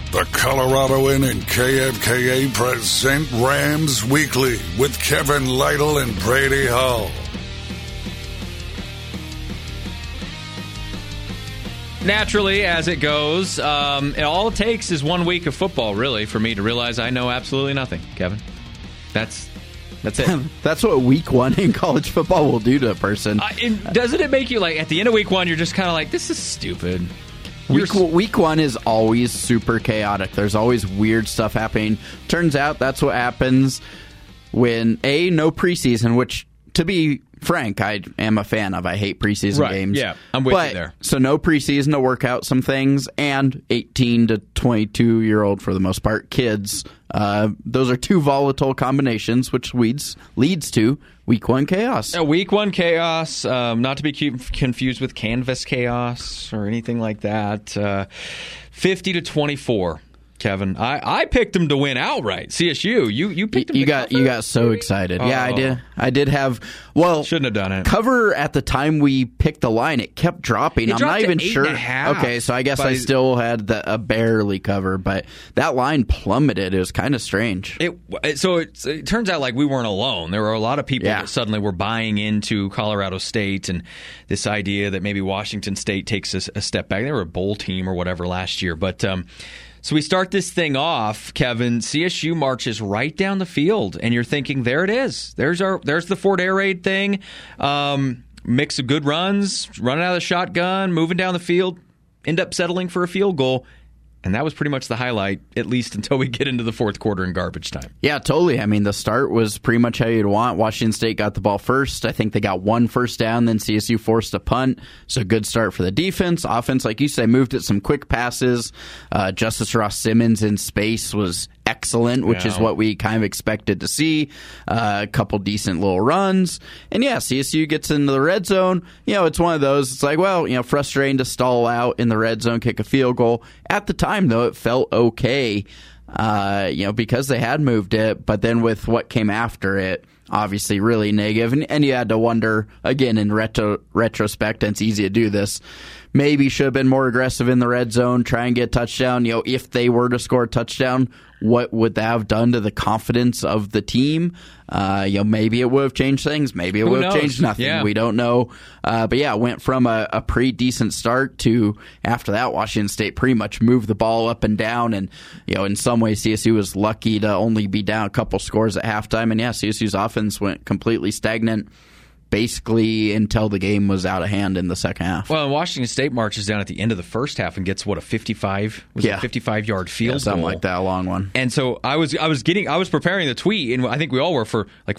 The Coloradoan and KFKA present Rams Weekly with Kevin Lytle and Brady Hall. Naturally, as it goes, all it takes is 1 week of football, really, for me to realize I know absolutely nothing, Kevin. That's it. That's what week one in college football will do to a person. Doesn't it make you, like, at the end of week one, you're just kind of like, this is stupid. Week one is always super chaotic. There's always weird stuff happening. Turns out that's what happens when, no preseason, which, to be frank, I am a fan of. I hate preseason games. Yeah, I'm with you there. So no preseason to work out some things, and 18 to 22-year-old, for the most part, kids. Those are two volatile combinations, which leads to week one chaos. Week one chaos, not to be confused with Canvas chaos or anything like that. 50 to 24. Kevin, I picked them to win outright. CSU, you picked them. You got so excited. Yeah, I did have. Well, shouldn't have done it. Cover at the time we picked the line, it kept dropping. I'm not even sure. Okay, so I guess I still had a barely cover, but that line plummeted. It was kind of strange. It turns out like we weren't alone. There were a lot of people that suddenly were buying into Colorado State and this idea that maybe Washington State takes a step back. They were a bowl team or whatever last year, but. So we start this thing off, Kevin. CSU marches right down the field, and you're thinking, there it is. There's the Fort Air Raid thing. Mix of good runs, running out of the shotgun, moving down the field, end up settling for a field goal. And that was pretty much the highlight, at least until we get into the fourth quarter in garbage time. Yeah, totally. I mean, the start was pretty much how you'd want. Washington State got the ball first. I think they got one first down, then CSU forced a punt. So good start for the defense. Offense, like you said, moved at some quick passes. Justice Ross Simmons in space was excellent, which is what we kind of expected to see. A couple decent little runs. And yeah, CSU gets into the red zone. It's one of those, it's like, frustrating to stall out in the red zone, kick a field goal. At the time, though, it felt okay, because they had moved it. But then with what came after it, obviously really negative. And you had to wonder, again, in retrospect, and it's easy to do this, maybe should have been more aggressive in the red zone, try and get a touchdown. If they were to score a touchdown, what would that have done to the confidence of the team? Maybe it would have changed things. Maybe it would have changed nothing. Yeah. We don't know. But yeah, it went from a pretty decent start to, after that, Washington State pretty much moved the ball up and down. And, in some ways, CSU was lucky to only be down a couple scores at halftime. And yeah, CSU's offense went completely stagnant, basically until the game was out of hand in the second half. Well, Washington State marches down at the end of the first half and gets, a 55-yard field goal? Something like that, a long one. And so I was preparing the tweet, and I think we all were, for like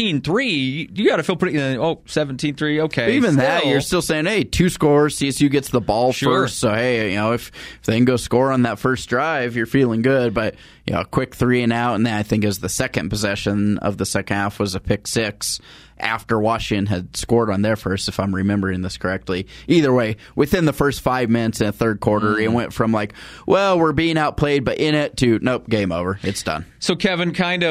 14-3. You got to feel pretty, 17-3, okay. But even that, you're still saying, hey, 2 scores, CSU gets the ball first. So, hey, if they can go score on that first drive, you're feeling good. But, a quick 3 and out, and then I think it was the second possession of the second half was a pick 6. After Washington had scored on their first, if I'm remembering this correctly. Either way, within the first 5 minutes in the third quarter, it went from like, we're being outplayed, but in it, to, nope, game over. It's done. So, Kevin,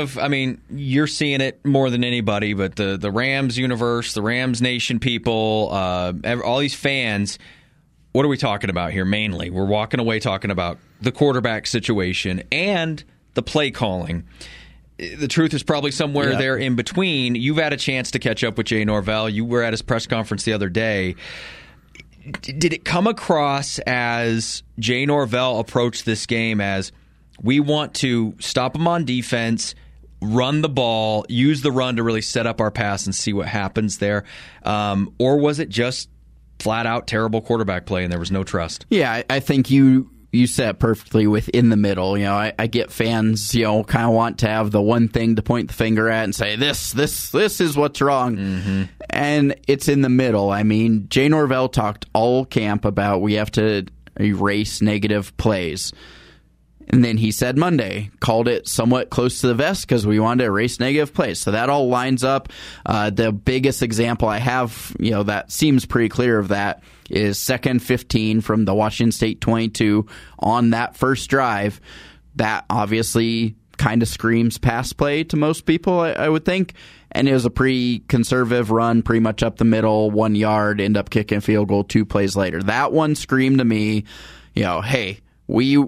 you're seeing it more than anybody, but the Rams universe, the Rams Nation people, all these fans, what are we talking about here mainly? We're walking away talking about the quarterback situation and the play calling. The truth is probably somewhere there in between. You've had a chance to catch up with Jay Norvell. You were at his press conference the other day. Did it come across as Jay Norvell approached this game as, we want to stop him on defense, run the ball, use the run to really set up our pass and see what happens there? Or was it just flat-out terrible quarterback play and there was no trust? Yeah, I think you said it perfectly within the middle. I get fans, kind of want to have the one thing to point the finger at and say, this is what's wrong. Mm-hmm. And it's in the middle. I mean, Jay Norvell talked all camp about we have to erase negative plays. And then he said Monday, called it somewhat close to the vest because we wanted to erase negative plays. So that all lines up. The biggest example I have, that seems pretty clear of that is 2nd 15 from the Washington State 22 on that first drive. That obviously kind of screams pass play to most people, I would think. And it was a pretty conservative run, pretty much up the middle, 1 yard, end up kicking a field goal 2 plays later. That one screamed to me, hey, we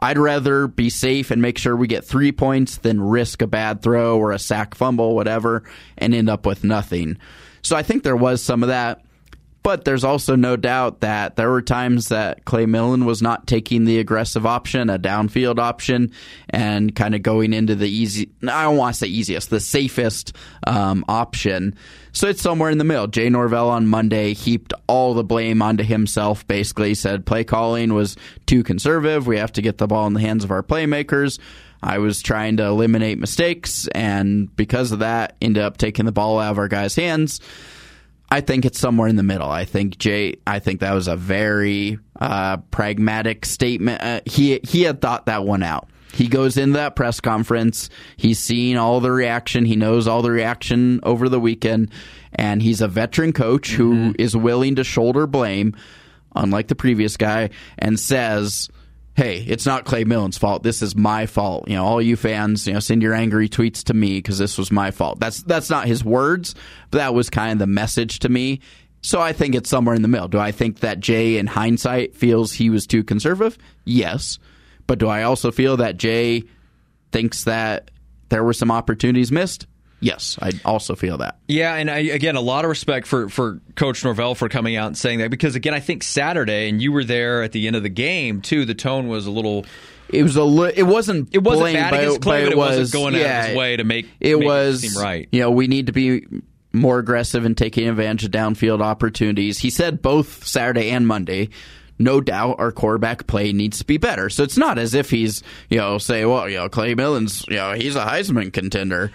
I'd rather be safe and make sure we get 3 points than risk a bad throw or a sack fumble, whatever, and end up with nothing. So I think there was some of that. But there's also no doubt that there were times that Clay Millen was not taking the aggressive option, a downfield option, and kind of going into the I don't want to say easiest, the safest option. So it's somewhere in the middle. Jay Norvell on Monday heaped all the blame onto himself, basically said play calling was too conservative. We have to get the ball in the hands of our playmakers. I was trying to eliminate mistakes, and because of that, ended up taking the ball out of our guys' hands. I think it's somewhere in the middle. I think that was a very pragmatic statement. He had thought that one out. He goes into that press conference. He's seen all the reaction. He knows all the reaction over the weekend. And he's a veteran coach who is willing to shoulder blame, unlike the previous guy, and says, hey, it's not Clay Millen's fault. This is my fault. All you fans, send your angry tweets to me because this was my fault. That's not his words, but that was kind of the message to me. So I think it's somewhere in the middle. Do I think that Jay, in hindsight, feels he was too conservative? Yes. But do I also feel that Jay thinks that there were some opportunities missed? Yes, I also feel that. Yeah, and again, a lot of respect for Coach Norvell for coming out and saying that, because, again, I think Saturday, and you were there at the end of the game, too, the tone was a little... It wasn't bad against Clay, but it wasn't going out of his way to make it seem right. We need to be more aggressive in taking advantage of downfield opportunities. He said both Saturday and Monday, no doubt our quarterback play needs to be better. So it's not as if he's, say, well, Clay Millen's, he's a Heisman contender.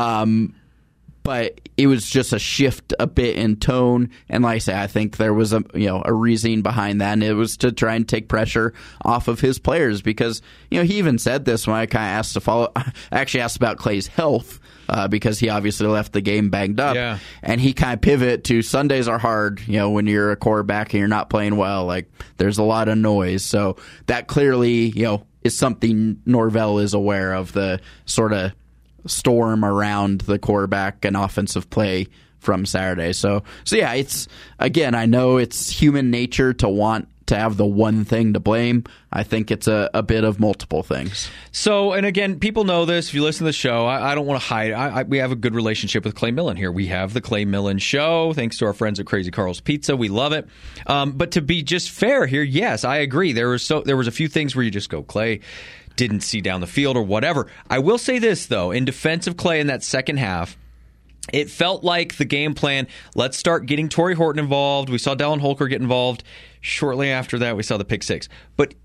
But it was just a shift a bit in tone. And like I say, I think there was a reasoning behind that. And it was to try and take pressure off of his players because, he even said this when I kind of asked about Clay's health. Because he obviously left the game banged up. Yeah. And he kind of pivot to Sundays are hard, when you're a quarterback and you're not playing well. Like, there's a lot of noise. So that clearly, is something Norvell is aware of, the sort of storm around the quarterback and offensive play from Saturday. So yeah, it's, again, I know it's human nature to want to have the one thing to blame. I think it's a bit of multiple things. So, and again, people know this. If you listen to the show, I don't want to hide. We have a good relationship with Clay Millen here. We have the Clay Millen Show, thanks to our friends at Crazy Carl's Pizza. We love it. But to be just fair here, yes, I agree. There was a few things where you just go, Clay didn't see down the field or whatever. I will say this, though. In defense of Clay in that second half, it felt like the game plan, let's start getting Torrey Horton involved. We saw Dallin Holker get involved. Shortly after that, we saw the pick six. But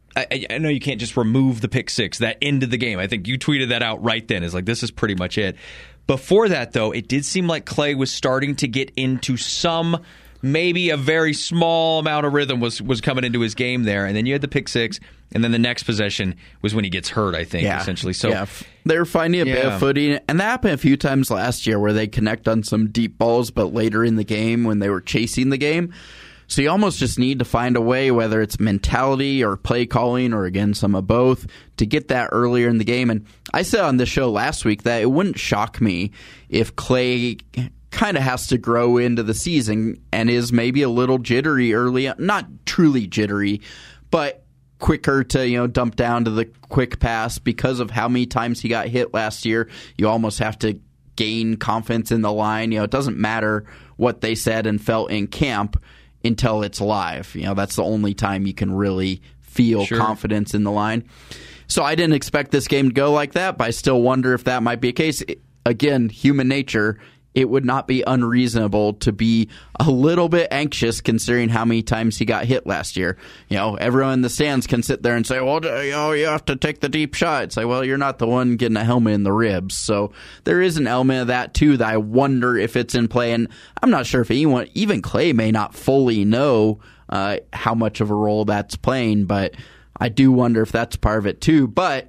I know you can't just remove the pick six. That ended the game. I think you tweeted that out right then. It's like, this is pretty much it. Before that, though, it did seem like Clay was starting to get into some, maybe a very small amount of rhythm was coming into his game there. And then you had the pick six. And then the next possession was when he gets hurt, I think, essentially. So they were finding a bit of footing. And that happened a few times last year where they connect on some deep balls, but later in the game when they were chasing the game. So you almost just need to find a way, whether it's mentality or play calling or, again, some of both, to get that earlier in the game. And I said on this show last week that it wouldn't shock me if Clay kind of has to grow into the season and is maybe a little jittery early, not truly jittery, but quicker to dump down to the quick pass because of how many times he got hit last year. You almost have to gain confidence in the line. It doesn't matter what they said and felt in camp until it's live. That's the only time you can really feel confidence in the line. So I didn't expect this game to go like that, but I still wonder if that might be a case. Again, human nature. It would not be unreasonable to be a little bit anxious considering how many times he got hit last year. Everyone in the stands can sit there and say, well, you have to take the deep shot. It's like, well, you're not the one getting a helmet in the ribs. So there is an element of that, too, that I wonder if it's in play. And I'm not sure if anyone, even Clay, may not fully know how much of a role that's playing. But I do wonder if that's part of it, too. But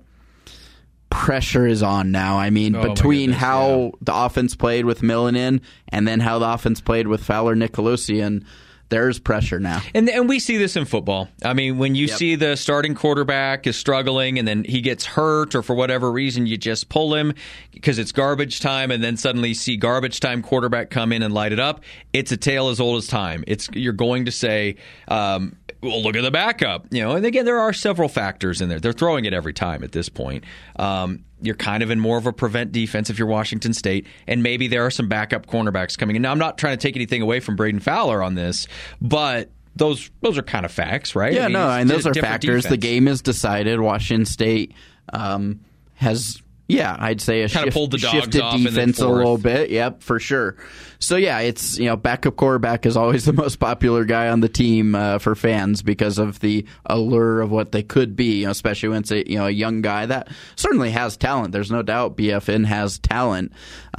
pressure is on now. I mean, between how the offense played with Millen in and then how the offense played with Fowler Nicolosi, there's pressure now. And we see this in football. I mean, when you see the starting quarterback is struggling and then he gets hurt or for whatever reason you just pull him because it's garbage time and then suddenly you see garbage time quarterback come in and light it up, it's a tale as old as time. You're going to say well, look at the backup. And again, there are several factors in there. They're throwing it every time at this point. You're kind of in more of a prevent defense if you're Washington State, and maybe there are some backup cornerbacks coming in. Now, I'm not trying to take anything away from Braden Fowler on this, but those are kind of facts, right? Yeah, and those are factors. Defense. The game is decided. Washington State has... Yeah, I'd say a shifted defense a little bit. Yep, for sure. So, yeah, it's, backup quarterback is always the most popular guy on the team for fans because of the allure of what they could be, especially when it's a young guy that certainly has talent. There's no doubt BFN has talent.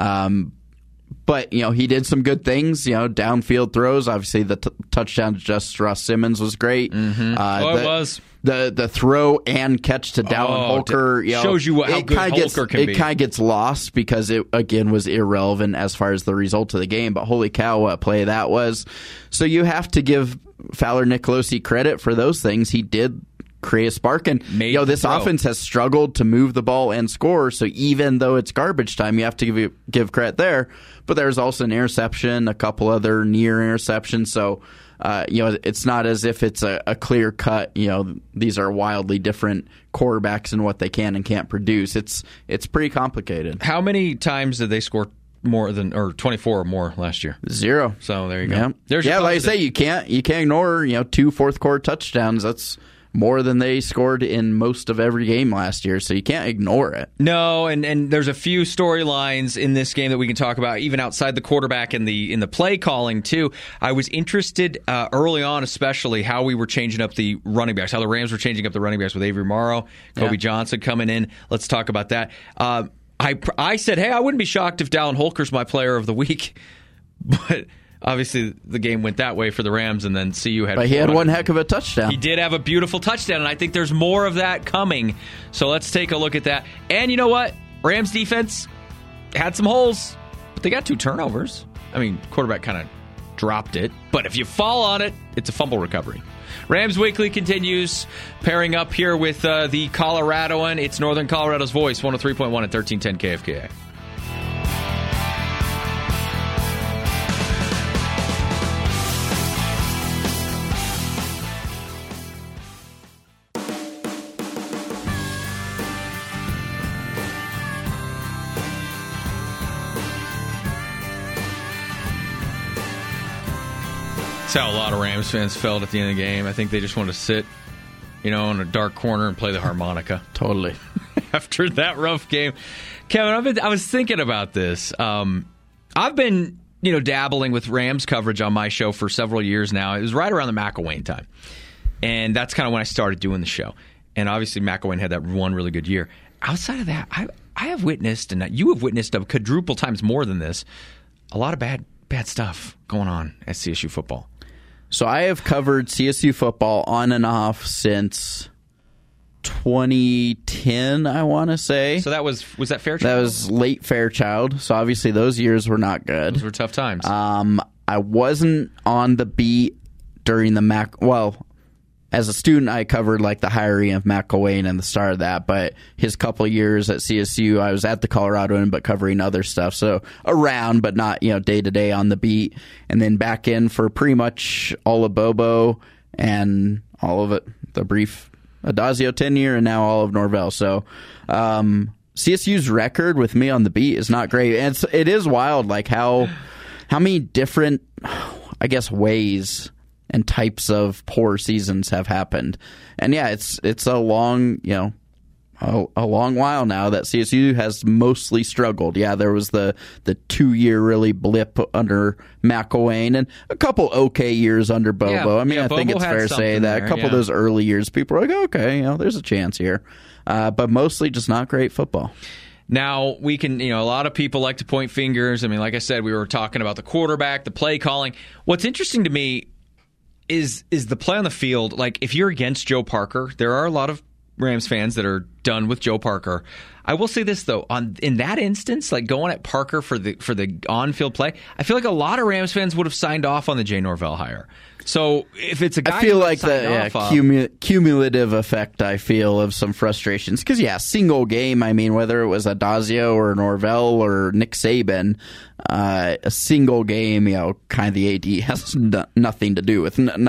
But, he did some good things, downfield throws. Obviously, the touchdown to just Ross Simmons was great. Mm-hmm. It was. The throw and catch to Dallin Holker shows you how good Holker can be. It kind of gets lost because it, again, was irrelevant as far as the result of the game. But holy cow, what a play that was. So you have to give Fowler Nicolosi credit for those things. He did create a spark. And this offense has struggled to move the ball and score. So even though it's garbage time, you have to give credit there. But there's also an interception, a couple other near interceptions. So it's not as if it's a clear cut. These are wildly different quarterbacks and what they can and can't produce. It's pretty complicated. How many times did they score more than 24 or more last year? 0. So there you go. Yeah, like I say, you can't ignore 2 fourth quarter touchdowns. That's more than they scored in most of every game last year, so you can't ignore it. No, and there's a few storylines in this game that we can talk about, even outside the quarterback and in the play calling, too. I was interested early on, especially, how we were changing up the running backs, how the Rams were changing up the running backs with Avery Morrow, Kobe Johnson coming in. Let's talk about that. I said, hey, I wouldn't be shocked if Dallin Holker's my player of the week, but... Obviously, the game went that way for the Rams, and then CU had... But he had one heck of a touchdown. He did have a beautiful touchdown, and I think there's more of that coming. So let's take a look at that. And you know what? Rams defense had some holes, but they got 2 turnovers. I mean, quarterback kind of dropped it. But if you fall on it, it's a fumble recovery. Rams Weekly continues, pairing up here with the Coloradoan. It's Northern Colorado's Voice, 103.1 at 1310 KFKA. That's how a lot of Rams fans felt at the end of the game. I think they just wanted to sit, in a dark corner and play the harmonica. Totally. After that rough game. Kevin, I was thinking about this. I've been, dabbling with Rams coverage on my show for several years now. It was right around the McElwain time. And that's kind of when I started doing the show. And obviously McElwain had that one really good year. Outside of that, I have witnessed, and you have witnessed a quadruple times more than this, a lot of bad stuff going on at CSU football. So I have covered CSU football on and off since 2010, I want to say. So was that Fairchild? That was late Fairchild. So obviously those years were not good. Those were tough times. I wasn't on the beat during the as a student, I covered the hiring of McElwain and the start of that. But his couple of years at CSU, I was at the Coloradoan, but covering other stuff. So around, but not day to day on the beat. And then back in for pretty much all of Bobo and all of it, the brief Adazio tenure, and now all of Norvell. So CSU's record with me on the beat is not great, and it is wild, how many different, I guess, ways and types of poor seasons have happened. And yeah, it's a long, a long while now that CSU has mostly struggled. Yeah, there was the 2-year really blip under McElwain and a couple okay years under Bobo. I think it's fair to say that a couple of those early years, people are like, okay, there's a chance here. But mostly just not great football. Now, we can, a lot of people like to point fingers. I mean, like I said, we were talking about the quarterback, the play calling. What's interesting to me is the play on the field. If you're against Joe Parker, there are a lot of Rams fans that are done with Joe Parker. I will say this, though. In that instance, going at Parker for the on-field play, I feel like a lot of Rams fans would have signed off on the Jay Norvell hire. So if it's a guy, I feel like the cumulative effect. I feel of some frustrations because single game. I mean, whether it was Adazio or Norvell or Nick Saban, a single game. Kind of the AD has nothing to do with not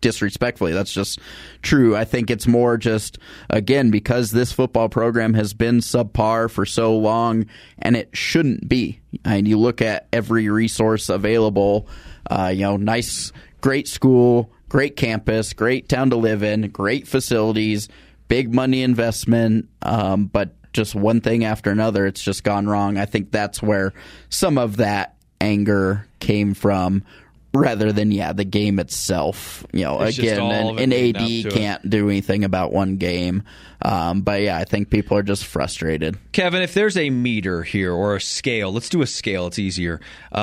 disrespectfully. That's just true. I think it's more just, again, because this football program has been subpar for so long, and it shouldn't be. And you look at every resource available, nice, great school, great campus, great town to live in, great facilities, big money investment, but just one thing after another, it's just gone wrong. I think that's where some of that anger came from, rather than the game itself. Again, an AD can't do anything about one game. But I think people are just frustrated. Kevin, if there's a meter here or a scale, let's do a scale. It's easier.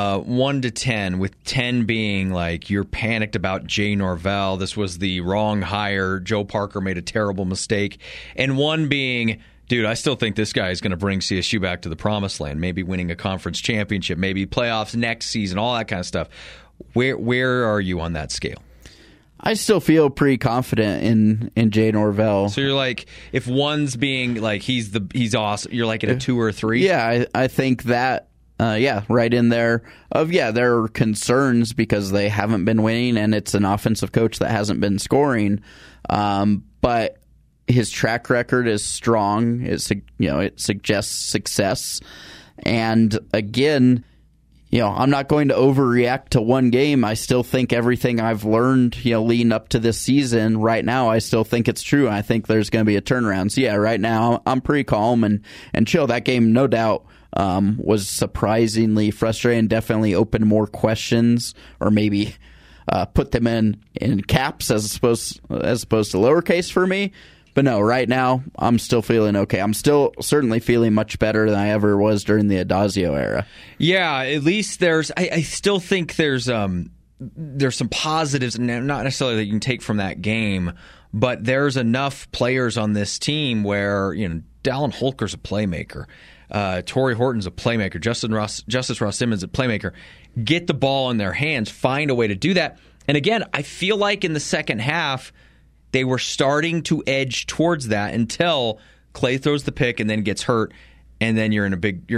1 to 10, with 10 being like you're panicked about Jay Norvell. This was the wrong hire. Joe Parker made a terrible mistake. And 1 being, dude, I still think this guy is going to bring CSU back to the promised land, maybe winning a conference championship, maybe playoffs next season, all that kind of stuff. Where are you on that scale? I still feel pretty confident in Jay Norvell. So you're like, if 1's being like he's awesome, you're like at a 2 or 3? Yeah, I think that right in there there are concerns because they haven't been winning and it's an offensive coach that hasn't been scoring. But his track record is strong. It suggests success. And again, I'm not going to overreact to one game. I still think everything I've learned, leading up to this season right now, I still think it's true. I think there's going to be a turnaround. So, right now I'm pretty calm and chill. That game, no doubt, was surprisingly frustrating, definitely opened more questions, or maybe put them in caps as opposed to lowercase for me. But no, right now, I'm still feeling okay. I'm still certainly feeling much better than I ever was during the Adazio era. Yeah, at least I still think there's some positives, not necessarily that you can take from that game, but there's enough players on this team where, Dallin Holker's a playmaker. Torrey Horton's a playmaker. Justice Ross Simmons a playmaker. Get the ball in their hands. Find a way to do that. And again, I feel like in the second half, they were starting to edge towards that until Clay throws the pick and then gets hurt, and then you're in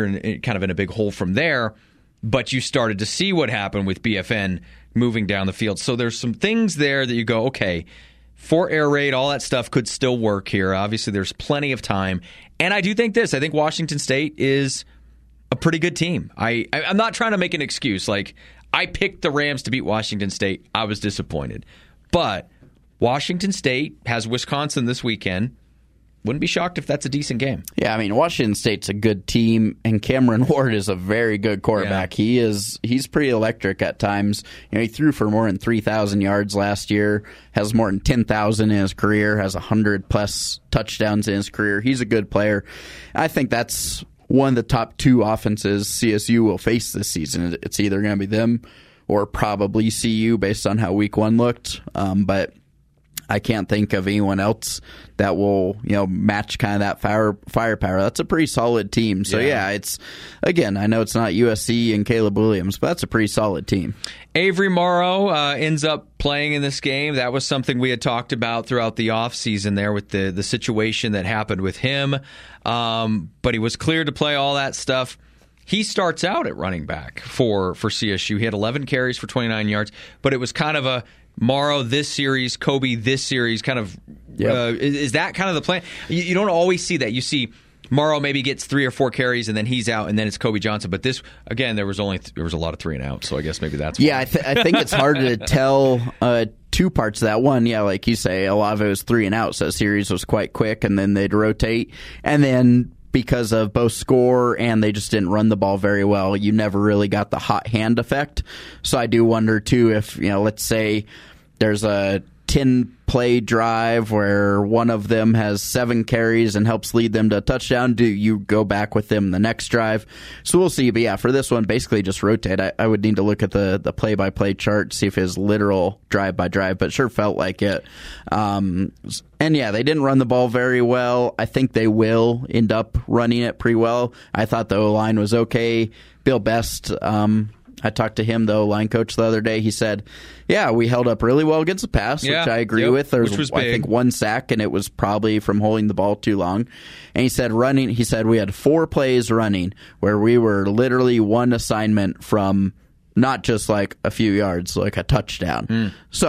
a big hole from there. But you started to see what happened with BFN moving down the field. So there's some things there that you go, okay, for air raid, all that stuff could still work here. Obviously, there's plenty of time. And I do think I think Washington State is a pretty good team. I'm not trying to make an excuse. Like, I picked the Rams to beat Washington State. I was disappointed. But Washington State has Wisconsin this weekend. Wouldn't be shocked if that's a decent game. Yeah, I mean, Washington State's a good team, and Cameron Ward is a very good quarterback. Yeah. He's pretty electric at times. He threw for more than 3,000 yards last year, has more than 10,000 in his career, has 100-plus touchdowns in his career. He's a good player. I think that's one of the top 2 offenses CSU will face this season. It's either going to be them or probably CU based on how Week 1 looked. But I can't think of anyone else that will, match kind of that firepower. That's a pretty solid team. So, it's, again, I know it's not USC and Caleb Williams, but that's a pretty solid team. Avery Morrow ends up playing in this game. That was something we had talked about throughout the offseason there with the situation that happened with him. But he was cleared to play, all that stuff. He starts out at running back for CSU. He had 11 carries for 29 yards, but it was kind of a Morrow this series, Kobe this series, kind of. Yep. Is that kind of the plan? You don't always see that. You see Morrow maybe gets 3 or 4 carries and then he's out, and then it's Kobe Johnson. But this, again, there was a lot of 3 and out, so I guess maybe that's why. Yeah, I think it's hard to tell 2 parts of that. One, like you say, a lot of it was 3 and out, so the series was quite quick, and then they'd rotate, and then because of both score and they just didn't run the ball very well, you never really got the hot hand effect. So I do wonder, too, if, let's say there's a 10-play drive where one of them has 7 carries and helps lead them to a touchdown. Do you go back with them the next drive? So we'll see. But, for this one, basically just rotate. I would need to look at the play-by-play chart, see if it's literal drive-by-drive, but it sure felt like it. And, they didn't run the ball very well. I think they will end up running it pretty well. I thought the O-line was okay. Bill Best, I talked to him, the O-line coach, the other day. He said, we held up really well against the pass, which I agree with. There was I think 1 sack, and it was probably from holding the ball too long. And he said we had 4 plays running where we were literally 1 assignment from not just like a few yards, like a touchdown. So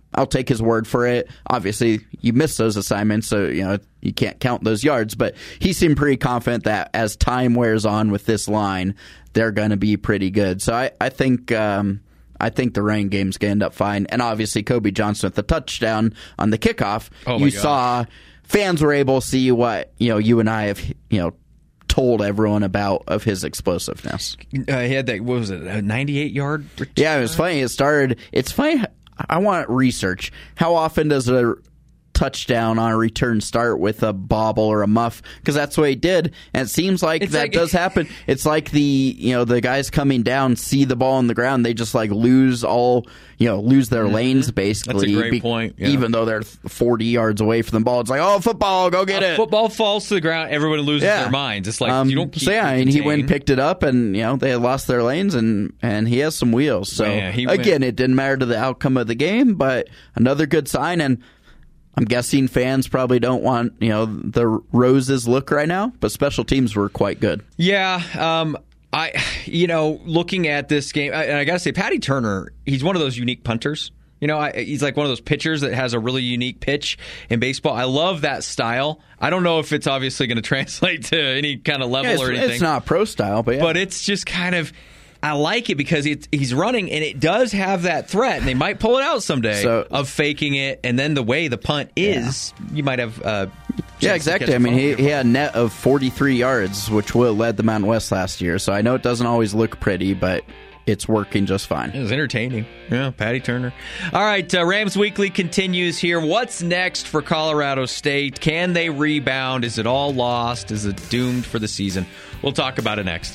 I'll take his word for it. Obviously, you missed those assignments, so you can't count those yards. But he seemed pretty confident that as time wears on with this line, they're going to be pretty good. So I think the rain game's going to end up fine. And obviously, Kobe Johnson with the touchdown on the kickoff. You saw fans were able to see what you and I have told everyone about of his explosiveness. He had that, what was it, a 98-yard return? Yeah, it was funny. It's funny. I want research. How often does a touchdown on a return start with a bobble or a muff? Because that's what he did, and it seems like does happen. It's like the guys coming down see the ball on the ground, they just lose their lanes basically. That's a great point. Yeah. Even though they're 40 yards away from the ball, it's like, oh, football, go get it. Football falls to the ground, everyone loses their minds. It's like you don't keep and he went and picked it up, and they had lost their lanes, and he has some wheels. So again, it didn't matter to the outcome of the game, but another good sign. And I'm guessing fans probably don't want the Roses look right now, but special teams were quite good. Yeah, looking at this game, and I got to say, Patty Turner, he's one of those unique punters. He's like one of those pitchers that has a really unique pitch in baseball. I love that style. I don't know if it's obviously going to translate to any kind of level or anything. It's not pro style, but it's just kind of. I like it because he's running, and it does have that threat, and they might pull it out someday of faking it, and then the way the punt is, you might have... exactly. I mean, he had a net of 43 yards, which would have led the Mountain West last year, so I know it doesn't always look pretty, but it's working just fine. It was entertaining. Yeah, Patty Turner. All right, Rams Weekly continues here. What's next for Colorado State? Can they rebound? Is it all lost? Is it doomed for the season? We'll talk about it next.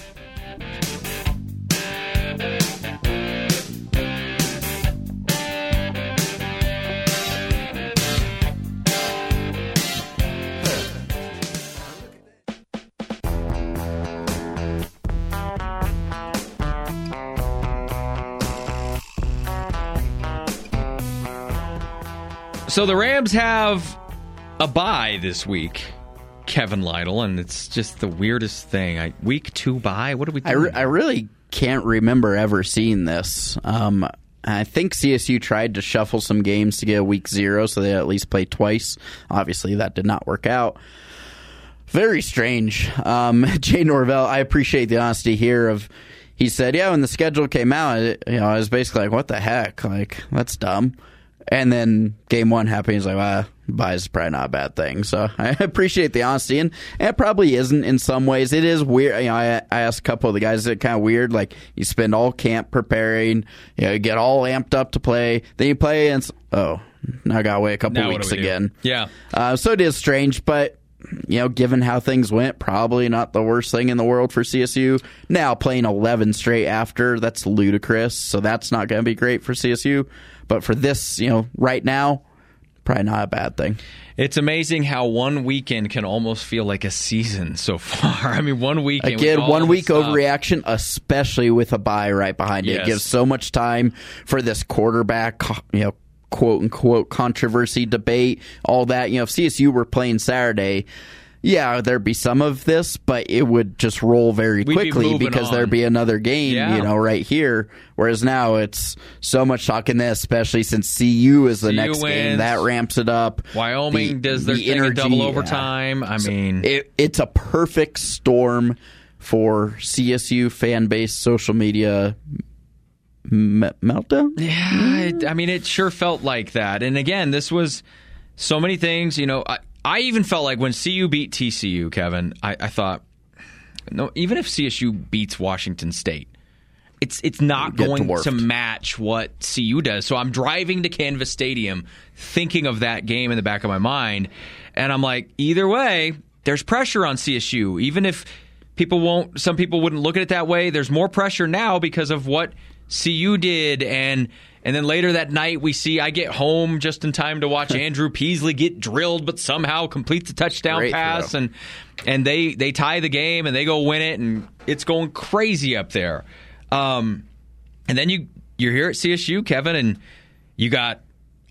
So the Rams have a bye this week, Kevin Lytle, and it's just the weirdest thing. Week 2 bye? What are we doing? I really can't remember ever seeing this. I think CSU tried to shuffle some games to get a week 0, so they at least played twice. Obviously, that did not work out. Very strange. Jay Norvell, I appreciate the honesty here. He said, when the schedule came out, I was basically like, what the heck? Like, that's dumb. And then game 1 happened. He's like, bye is probably not a bad thing. So I appreciate the honesty. And it probably isn't in some ways. It is weird. I asked a couple of the guys, is it kind of weird? Like, you spend all camp preparing, you get all amped up to play. Then you play, and now I got to wait a couple weeks again. Yeah. So it is strange, but given how things went, probably not the worst thing in the world for CSU. Now, playing 11 straight after, that's ludicrous. So that's not going to be great for CSU. But for this, right now, probably not a bad thing. It's amazing how one weekend can almost feel like a season so far. I mean, one weekend. Again, 1 week overreaction, especially with a bye right behind it. It gives so much time for this quarterback, quote-unquote controversy debate, all that. If CSU were playing Saturday, there'd be some of this, but it would just roll very quickly because there'd be another game, right here. Whereas now it's so much talk in this, especially since CU is the next game. That ramps it up. Wyoming does their thing in double overtime. I mean, it's a perfect storm for CSU fan base, social media meltdown. Yeah, it sure felt like that. And again, this was so many things. I even felt like when CU beat TCU, Kevin, I thought, no, even if CSU beats Washington State, it's not going to match what CU does. So I'm driving to Canvas Stadium thinking of that game in the back of my mind, and I'm like, either way, there's pressure on CSU. Even if some people wouldn't look at it that way, there's more pressure now because of what CU did, and then later that night I get home just in time to watch Andrew Peasley get drilled, but somehow completes the touchdown pass, and they tie the game and they go win it, and it's going crazy up there. And then you're here at CSU, Kevin, and you got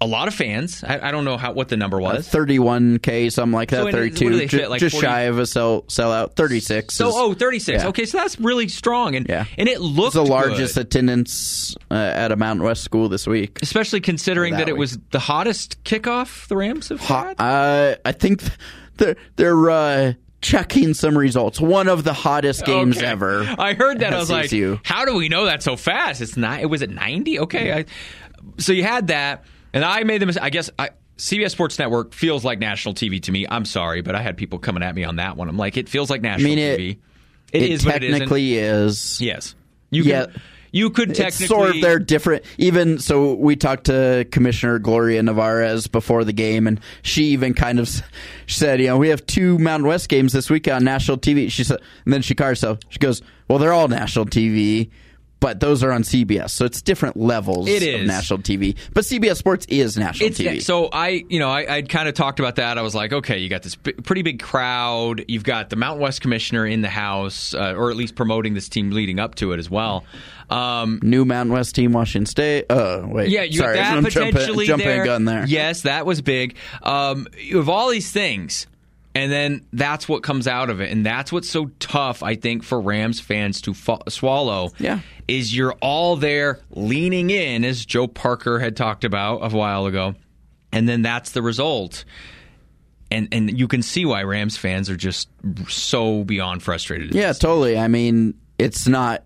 a lot of fans. I don't know what the number was. 31K, something like that. So 32. what do they fit, like just 40? shy of a sellout. 36. So 36. Yeah. Okay, so that's really strong, and it looked it's the largest good. attendance at a Mountain West school this week, especially considering that it was the hottest kickoff the Rams have had. I think they're checking some results. One of the hottest games ever. I heard that. I was CSU. like, how do we know that so fast? It's not. It was at 90. Okay, so you had that. And I made the mistake. I guess CBS Sports Network feels like national TV to me. I'm sorry, but I had people coming at me on that one. I'm like, it feels like national TV. It is, technically is. Yes. You could technically. It's sort of, they're different. Even so, we talked to Commissioner Gloria Navarez before the game, and she even kind of said, we have 2 Mountain West games this week on national TV. She said, and then she caught herself. She goes, well, they're all national TV. But those are on CBS, so it's different levels of national TV. But CBS Sports is national TV. So I kind of talked about that. I was like, okay, you got this pretty big crowd. You've got the Mountain West commissioner in the house, or at least promoting this team leading up to it as well. New Mountain West team, Washington State. Wait, yeah, you sorry, have that potentially jumping there. A gun there. Yes, that was big. You have all these things. And then that's what comes out of it. And that's what's so tough, I think, for Rams fans to swallow. Yeah. Is you're all there leaning in, as Joe Parker had talked about a while ago. And then that's the result. And you can see why Rams fans are just so beyond frustrated. Yeah, totally. I mean, it's not...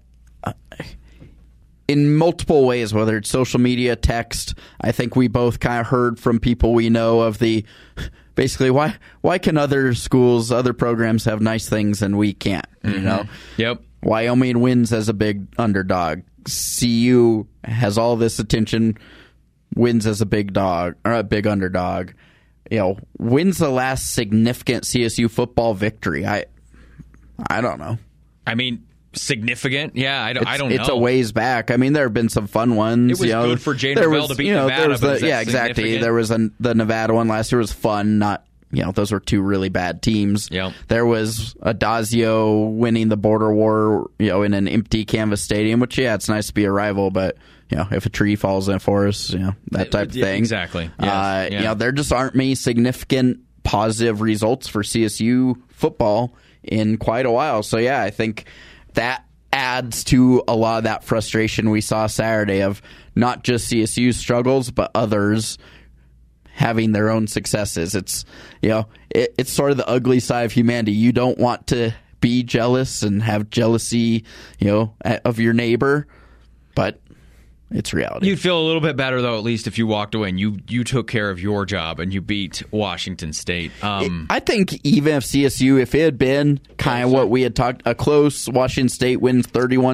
in multiple ways, whether it's social media, text, I think we both kind of heard from people we know of the... Basically, why can other schools, other programs have nice things and we can't? You know? Yep. Wyoming wins as a big underdog. CU has all this attention, wins as a big dog or a big underdog. When's the last significant CSU football victory? I don't know. I mean, significant? Yeah, I don't know. It's a ways back. I mean, there have been some fun ones. It was good for Jay Norvell to beat Nevada. Yeah, exactly. There was the Nevada one last year was fun. Not those were 2 really bad teams. Yep. There was Adazio winning the Border War, in an empty canvas stadium, which it's nice to be a rival, but if a tree falls in a forest, that type of thing. Exactly. Yes. There just aren't many significant positive results for CSU football in quite a while. So I think that adds to a lot of that frustration we saw Saturday of not just CSU's struggles, but others having their own successes. It's it's sort of the ugly side of humanity. You don't want to be jealous and have jealousy, of your neighbor, but it's reality. You'd feel a little bit better, though, at least if you walked away and you took care of your job and you beat Washington State. I think even if CSU, if it had been kind of what we had talked, a close Washington State wins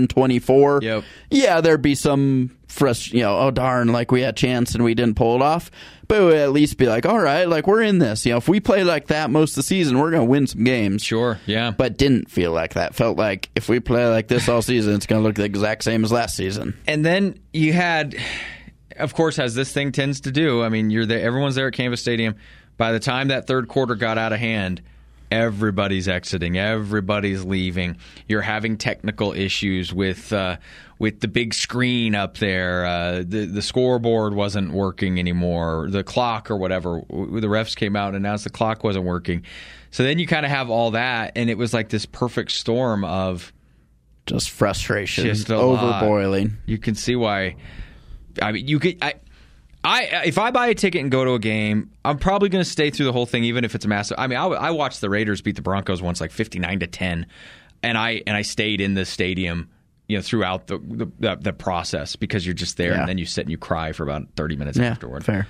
31-24, there'd be some oh darn, like we had a chance and we didn't pull it off. But it would at least be like, all right, like we're in this. If we play like that most of the season, we're going to win some games. Sure, yeah. But didn't feel like that. Felt like if we play like this all season, it's going to look the exact same as last season. And then you had, of course, as this thing tends to do, I mean, you're there, everyone's there at Canvas Stadium. By the time that third quarter got out of hand, everybody's exiting, everybody's leaving. You're having technical issues with the big screen up there. The scoreboard wasn't working anymore. The clock or whatever. The refs came out and announced the clock wasn't working. So then you kind of have all that, and it was like this perfect storm of just frustration, just overboiling. You can see why. I mean, you could. If I buy a ticket and go to a game, I'm probably going to stay through the whole thing, even if it's a massive. I mean, I watched the Raiders beat the Broncos once, like 59-10, and I stayed in the stadium, throughout the process because you're just there, and then you sit and you cry for about 30 minutes afterward. Fair.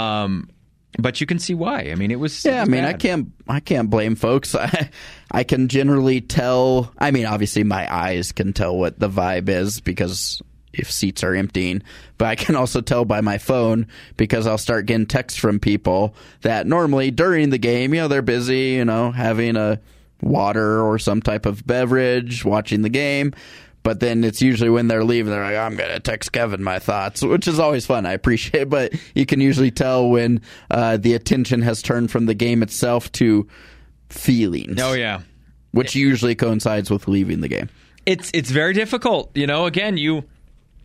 But you can see why. I mean, it was. Yeah, it was bad. I can't blame folks. I can generally tell. I mean, obviously, my eyes can tell what the vibe is because if seats are emptying, but I can also tell by my phone because I'll start getting texts from people that normally during the game, they're busy, having a water or some type of beverage, watching the game. But then it's usually when they're leaving, they're like, I'm going to text Kevin my thoughts, which is always fun. I appreciate it. But you can usually tell when the attention has turned from the game itself to feelings. Oh, yeah. Which usually coincides with leaving the game. It's very difficult. Again,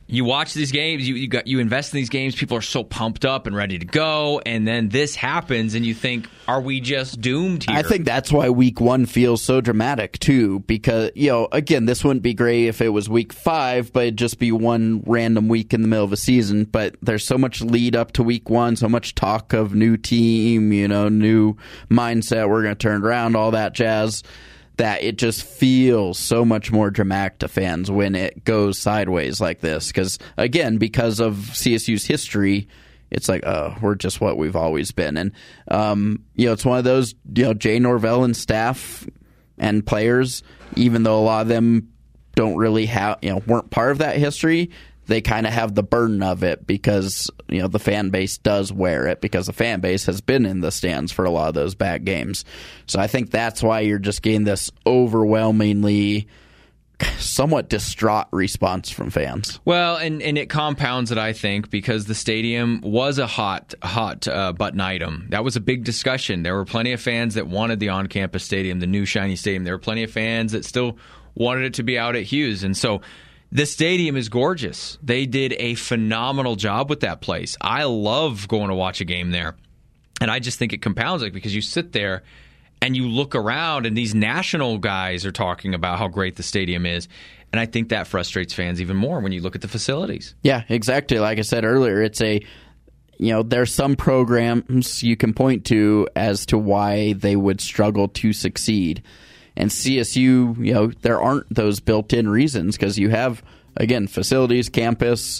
You watch these games, you invest in these games, people are so pumped up and ready to go, and then this happens, and you think, are we just doomed here? I think that's why week 1 feels so dramatic, too, because, again, this wouldn't be great if it was week 5, but it'd just be one random week in the middle of a season, but there's so much lead up to week 1, so much talk of new team, new mindset, we're going to turn around, all that jazz, that it just feels so much more dramatic to fans when it goes sideways like this. Because, again, because of CSU's history, it's like, we're just what we've always been. And, it's one of those, Jay Norvell and staff and players, even though a lot of them don't really have, weren't part of that history, they kind of have the burden of it because, the fan base does wear it because the fan base has been in the stands for a lot of those bad games. So I think that's why you're just getting this overwhelmingly somewhat distraught response from fans. Well, and it compounds it, I think, because the stadium was a hot button item. That was a big discussion. There were plenty of fans that wanted the on-campus stadium, the new shiny stadium. There were plenty of fans that still wanted it to be out at Hughes. And so the stadium is gorgeous. They did a phenomenal job with that place. I love going to watch a game there. And I just think it compounds it because you sit there and you look around and these national guys are talking about how great the stadium is. And I think that frustrates fans even more when you look at the facilities. Yeah, exactly. Like I said earlier, it's there's some programs you can point to as to why they would struggle to succeed. And CSU, there aren't those built-in reasons because you have, again, facilities, campus,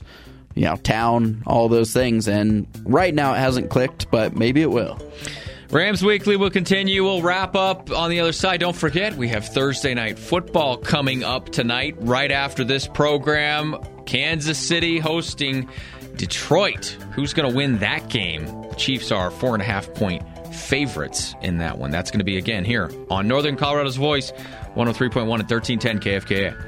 town, all those things. And right now it hasn't clicked, but maybe it will. Rams Weekly will continue. We'll wrap up on the other side. Don't forget, we have Thursday Night Football coming up tonight right after this program. Kansas City hosting Detroit. Who's going to win that game? The Chiefs are 4.5-point favorites in that one. That's going to be, again, here on Northern Colorado's Voice, 103.1 and 1310 KFKA.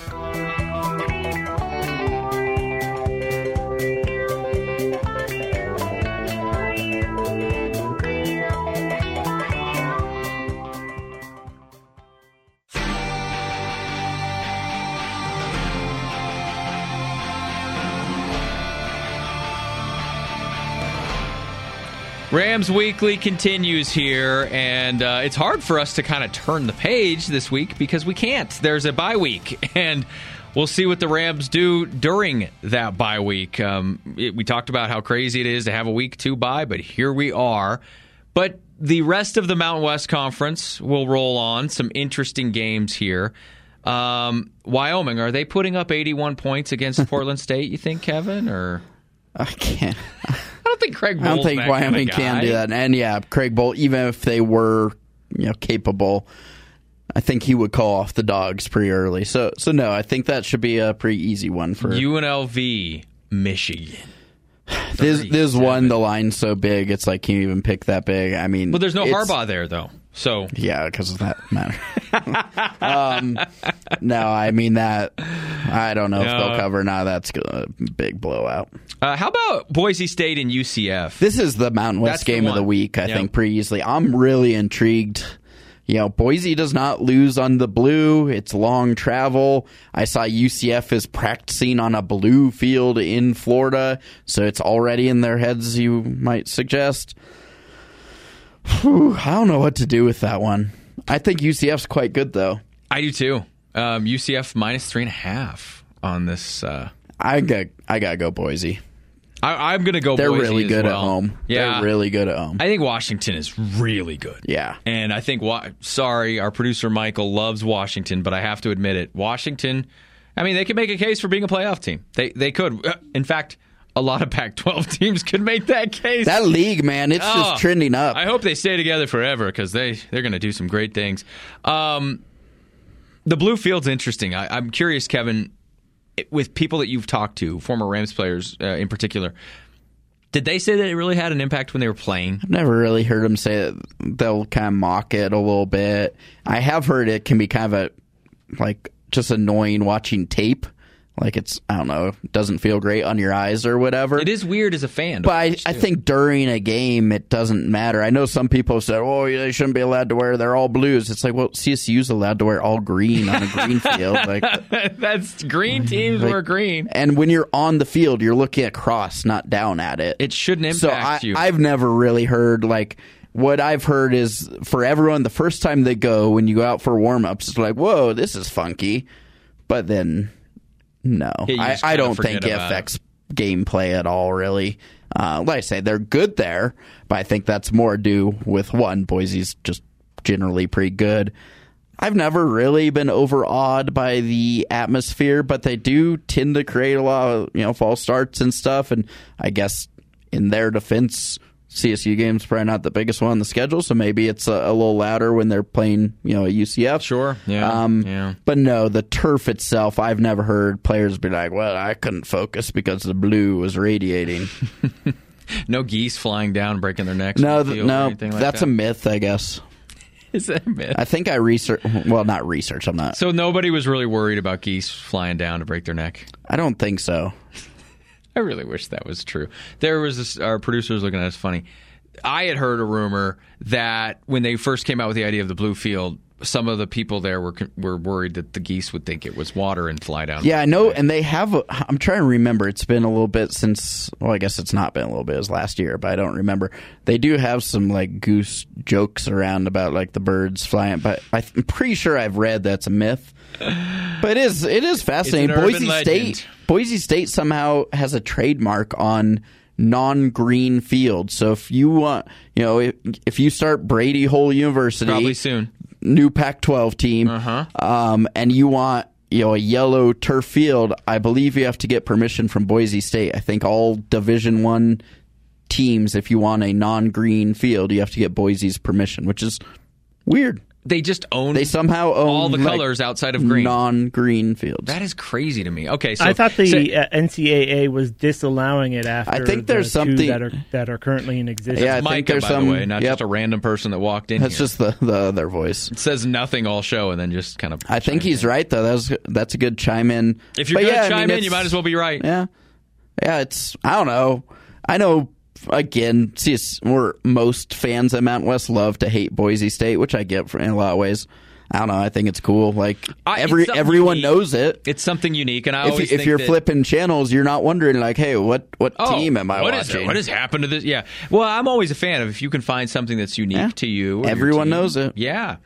Rams Weekly continues here, and it's hard for us to kind of turn the page this week because we can't. There's a bye week, and we'll see what the Rams do during that bye week. We talked about how crazy it is to have a week 2 bye, but here we are. But the rest of the Mountain West Conference will roll on. Some interesting games here. Wyoming, are they putting up 81 points against Portland State, you think, Kevin? Or I can't. I don't think Craig Bohl's I don't think Wyoming can do that. And yeah, Craig Bohl, even if they were capable, I think he would call off the dogs pretty early. So no, I think that should be a pretty easy one for UNLV, Michigan. This one, the line's so big, it's like, can you even pick that big? I mean, well, there's no Harbaugh there, though. So yeah, because of that matter. No, I mean that. I don't know if they'll cover. Now that's a big blowout. How about Boise State and UCF? This is the Mountain West game of the week, I think, pretty easily. I'm really intrigued. Boise does not lose on the blue. It's long travel. I saw UCF is practicing on a blue field in Florida, so it's already in their heads, you might suggest. I don't know what to do with that one. I think UCF's quite good, though. I do, too. UCF minus 3.5 on this. I gotta go Boise. I'm going to go They're Boise really good as well. at home. Yeah. They're really good at home. I think Washington is really good. Yeah. And I think, sorry, our producer Michael loves Washington, but I have to admit it. Washington, I mean, they could make a case for being a playoff team. They could. In fact, a lot of Pac-12 teams could make that case. That league, man, it's just trending up. I hope they stay together forever because they're going to do some great things. The blue field's interesting. I'm curious, Kevin, with people that you've talked to, former Rams players in particular, did they say that it really had an impact when they were playing? I've never really heard them say that. They'll kind of mock it a little bit. I have heard it can be kind of just annoying watching tape. Like it's, I don't know, doesn't feel great on your eyes or whatever. It is weird as a fan. But I think during a game, it doesn't matter. I know some people said, oh, they shouldn't be allowed to wear, they're all blues. It's like, well, CSU's allowed to wear all green on a green field. Like that's green teams wear green. And when you're on the field, you're looking across, not down at it. It shouldn't impact you. I've never really heard, like, what I've heard is for everyone, the first time they go, when you go out for warm-ups, it's like, whoa, this is funky. But then... No, I don't think it affects gameplay at all, really. Like I say, they're good there, but I think that's more due with one, Boise's just generally pretty good. I've never really been overawed by the atmosphere, but they do tend to create a lot of false starts and stuff, and I guess in their defense, CSU game's probably not the biggest one on the schedule, so maybe it's a little louder when they're playing, at UCF. Sure, yeah. But no, the turf itself, I've never heard players be like, well, I couldn't focus because the blue was radiating. No geese flying down, breaking their necks. No, that's a myth, I guess. Is that a myth? I think I'm not. So nobody was really worried about geese flying down to break their neck? I don't think so. I really wish that was true. There was this, our producer was looking at us funny. I had heard a rumor that when they first came out with the idea of the blue field, some of the people there were worried that the geese would think it was water and fly down. Yeah, I know, and they have. I'm trying to remember. It's been a little bit since. Well, I guess it's not been a little bit. It was last year, but I don't remember. They do have some like goose jokes around about like the birds flying, but I'm pretty sure I've read that's a myth. But it is fascinating. Boise State somehow has a trademark on non-green fields. So if you want, if you start Brady Hole University, probably soon, new Pac-12 team, and you want a yellow turf field, I believe you have to get permission from Boise State. I think all Division I teams, if you want a non-green field, you have to get Boise's permission, which is weird. They just own. They somehow own all the colors outside of green, non-green fields. That is crazy to me. Okay, so I thought the NCAA was disallowing it after. I think there's something that are currently in existence. Yeah, I think there's by the way, not just a random person that walked in. That's just the other voice. It says nothing all show, and then just kind of. I think he's right though. That's a good chime in. If you're going to chime in, you might as well be right. Yeah. It's. I don't know. I know. Again, most fans at Mountain West love to hate Boise State, which I get in a lot of ways. I don't know. I think it's cool. Like everyone knows it. It's something unique, and if you're flipping channels, you're not wondering like, hey, what team am I watching? What has happened to this? Yeah. Well, I'm always a fan of if you can find something that's unique to you. Everyone knows it. Yeah.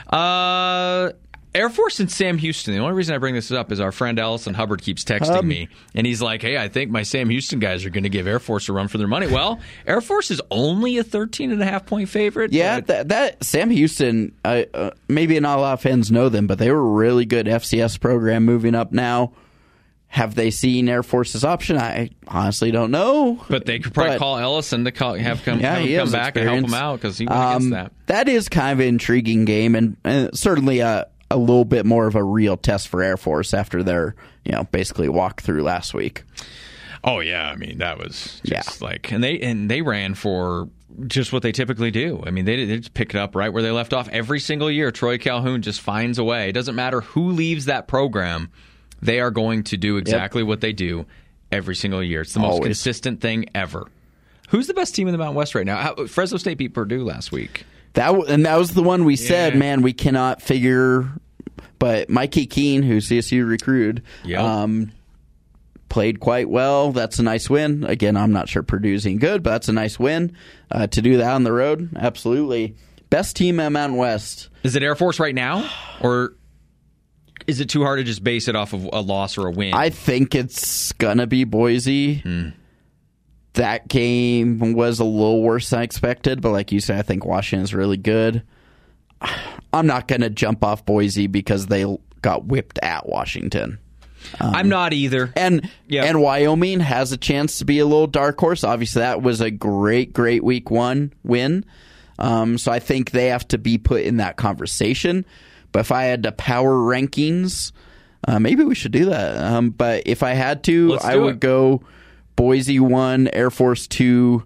Air Force and Sam Houston. The only reason I bring this up is our friend Allison Hubbard keeps texting me, and he's like, hey, I think my Sam Houston guys are going to give Air Force a run for their money. Well, Air Force is only a 13.5-point favorite. Yeah, that Sam Houston, maybe not a lot of fans know them, but they were a really good FCS program moving up now. Have they seen Air Force's option? I honestly don't know. But they could probably call Ellison to have him come back and help him out because he went against that. That is kind of an intriguing game, and certainly a little bit more of a real test for Air Force after their, basically walk through last week. Oh yeah, I mean that was just and they ran for just what they typically do. I mean they just pick it up right where they left off every single year. Troy Calhoun just finds a way. It doesn't matter who leaves that program, they are going to do exactly what they do every single year. It's the most consistent thing ever. Who's the best team in the Mountain West right now? Fresno State beat Purdue last week. That was the one we said, man, we cannot figure. But Mikey Keene, who CSU recruited, played quite well. That's a nice win. Again, I'm not sure Purdue's any good, but that's a nice win. To do that on the road, absolutely. Best team at Mountain West. Is it Air Force right now? Or is it too hard to just base it off of a loss or a win? I think it's going to be Boise. That game was a little worse than I expected, but like you said, I think Washington's really good. I'm not going to jump off Boise because they got whipped at Washington. I'm not either. And Wyoming has a chance to be a little dark horse. Obviously, that was a great week one win. So I think they have to be put in that conversation. But if I had to power rankings, maybe we should do that. But if I had to, I would go Boise 1, Air Force 2,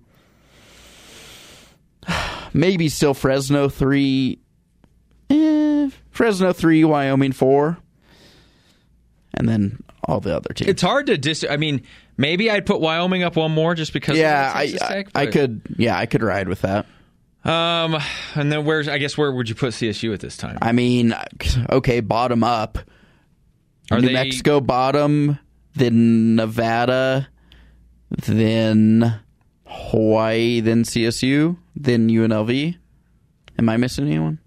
maybe still Fresno 3. Fresno 3, Wyoming 4. And then all the other teams. It's hard to I mean, maybe I'd put Wyoming up one more just because. Yeah, of Texas Tech, I could. Yeah, I could ride with that. And then where would you put CSU at this time? I mean, okay, bottom up. New Mexico bottom, then Nevada, then Hawaii, then CSU, then UNLV. Am I missing anyone?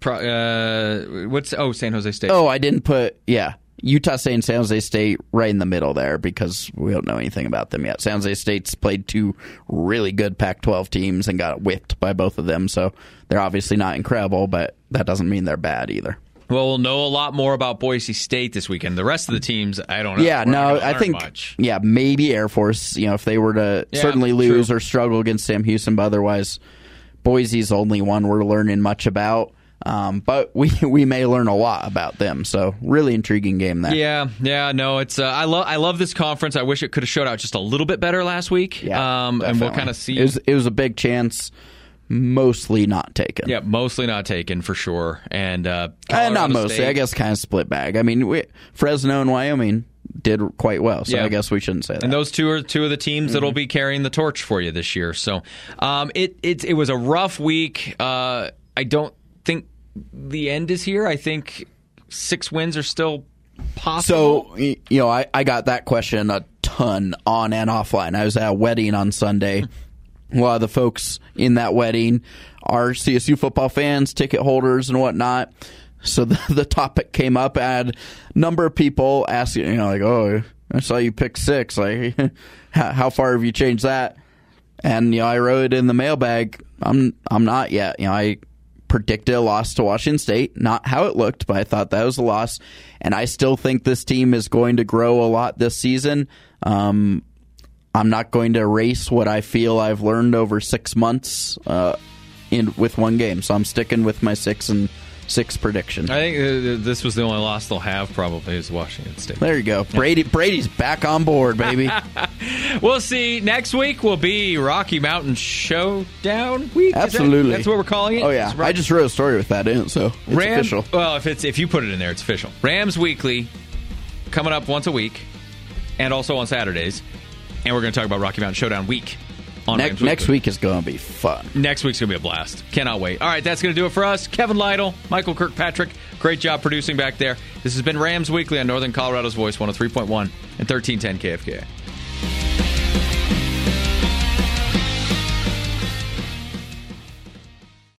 San Jose State. Oh, I didn't put, Utah State and San Jose State right in the middle there because we don't know anything about them yet. San Jose State's played two really good Pac-12 teams and got whipped by both of them, so they're obviously not incredible, but that doesn't mean they're bad either. Well, we'll know a lot more about Boise State this weekend. The rest of the teams, I don't know. Yeah, no, I think, much. Maybe Air Force, if they were to certainly lose or struggle against Sam Houston, but otherwise Boise's the only one we're learning much about. But we may learn a lot about them. So really intriguing game there. Yeah, no, it's I love this conference. I wish it could have showed out just a little bit better last week. Yeah, and we'll kind of see. It was a big chance. Mostly not taken. Yeah, mostly not taken for sure. And not mostly. State, I guess kind of split bag. I mean, Fresno and Wyoming did quite well, so I guess we shouldn't say that. And those two are two of the teams that'll be carrying the torch for you this year. So it was a rough week. I don't think the end is here. I think 6 wins are still possible. So, I got that question a ton on and offline. I was at a wedding on Sunday. A lot of the folks in that wedding are CSU football fans, ticket holders, and whatnot. So the topic came up. I had a number of people asking, oh, I saw you pick 6. Like, how far have you changed that? And I wrote it in the mailbag. I'm not yet. I predicted a loss to Washington State. Not how it looked, but I thought that was a loss. And I still think this team is going to grow a lot this season. I'm not going to erase what I feel I've learned over 6 months with one game. So I'm sticking with my 6-6 prediction. I think this was the only loss they'll have probably is Washington State. There you go. Brady's back on board, baby. We'll see. Next week will be Rocky Mountain Showdown week. Absolutely. That's what we're calling it? Oh, yeah. I just wrote a story with that in it, so it's official. Well, if you put it in there, it's official. Rams Weekly coming up once a week and also on Saturdays. And we're going to talk about Rocky Mountain Showdown week on next week is going to be fun. Next week's going to be a blast. Cannot wait. All right, that's going to do it for us. Kevin Lytle, Michael Kirkpatrick, great job producing back there. This has been Rams Weekly on Northern Colorado's Voice, 103.1 and 1310 KFKA.